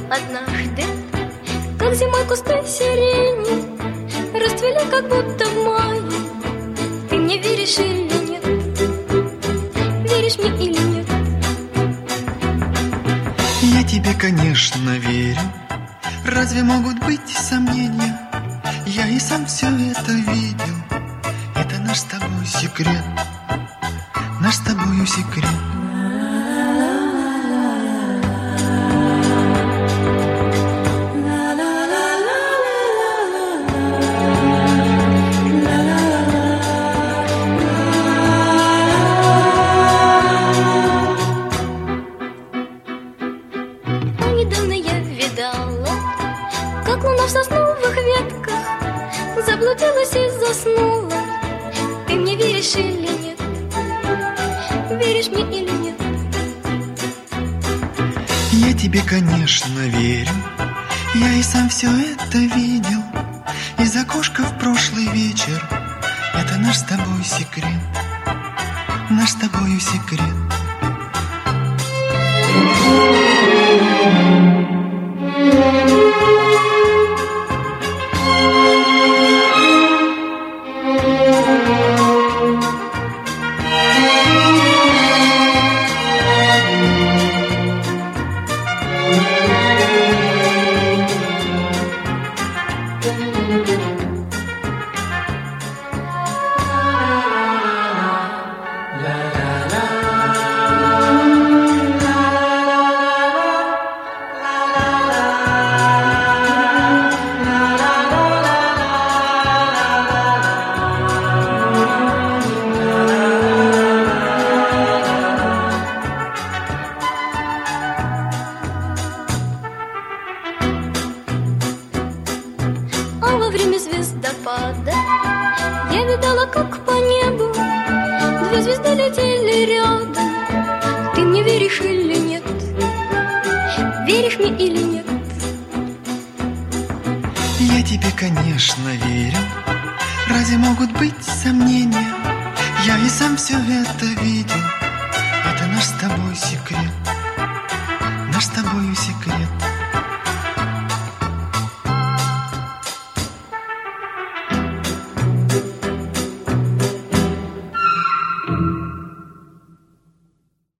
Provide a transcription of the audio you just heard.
однажды, как зимой кусты сирени расцвели, как будто в мае. Ты мне веришь или нет? Веришь мне или нет? Я тебе, конечно, верю. Разве могут быть сомнения? Я и сам все это видел. Это наш с тобой секрет. Наш с тобою секрет. Недавно я видала, как луна в сосновых ветках заблудилась и заснула. Ты мне веришь или нет? Веришь мне или нет? Я тебе, конечно, верю. Я и сам все это видел. Из окошка в прошлый вечер. Это наш с тобой секрет. Наш с тобою секрет. А во время звездопада я видала, как по небу две звезды летели рядом. Ты мне веришь или нет? Веришь мне или нет? Я тебе, конечно, верю. Разве могут быть сомнения? Я и сам все это видел. Это наш с тобой секрет. Наш с тобою секрет.